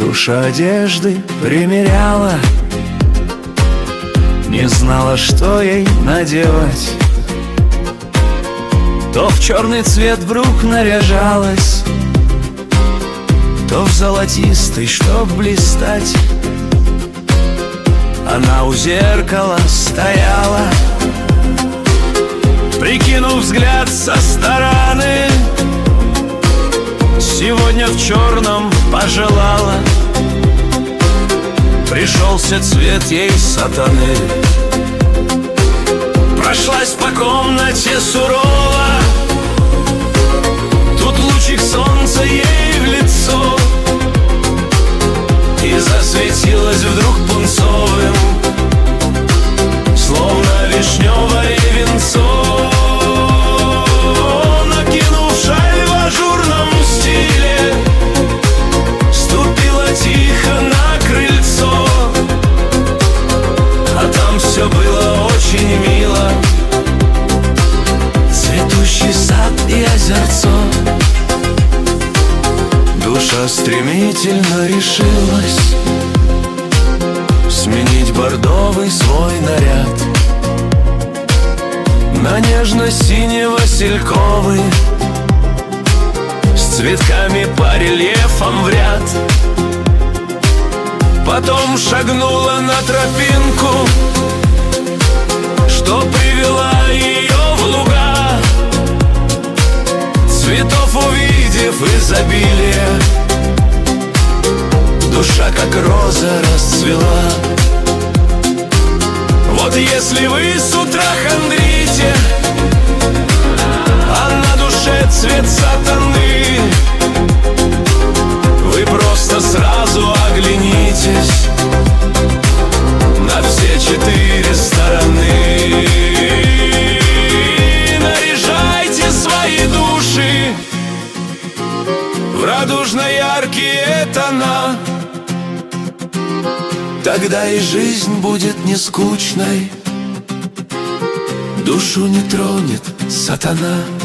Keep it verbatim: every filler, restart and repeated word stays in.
Душа одежды примеряла, не знала, что ей надевать. То в черный цвет вдруг наряжалась, то в золотистый, чтоб блистать. Она у зеркала стояла, прикинув взгляд со стороны. Сегодня в черном пожелала, пришелся цвет ей сатаны. Прошлась по комнате сурово, тут лучик солнца ей в лицо, и засветилась вдруг пунцовым, словно вишневое венцо. Накинув шаль в ажурном стиле, ступила тихо на крыльцо, а там все было очень мило. Цветущий сад и озерцо. Душа стремительно решилась сменить бордовый свой наряд на нежно-сине-васильковый, с цветками по рельефам в ряд. Потом шагнула на тропинку, что привела ее в луга. Цветов увидев изобилие, душа как роза расцвела. Вот если вы с утра хандрите, а на душе цвет сатаны, вы просто сразу оглянитесь на все четыре стороны. Наряжайте свои души в радужно-яркие тона, тогда и жизнь будет не скучной, душу не тронет сатана.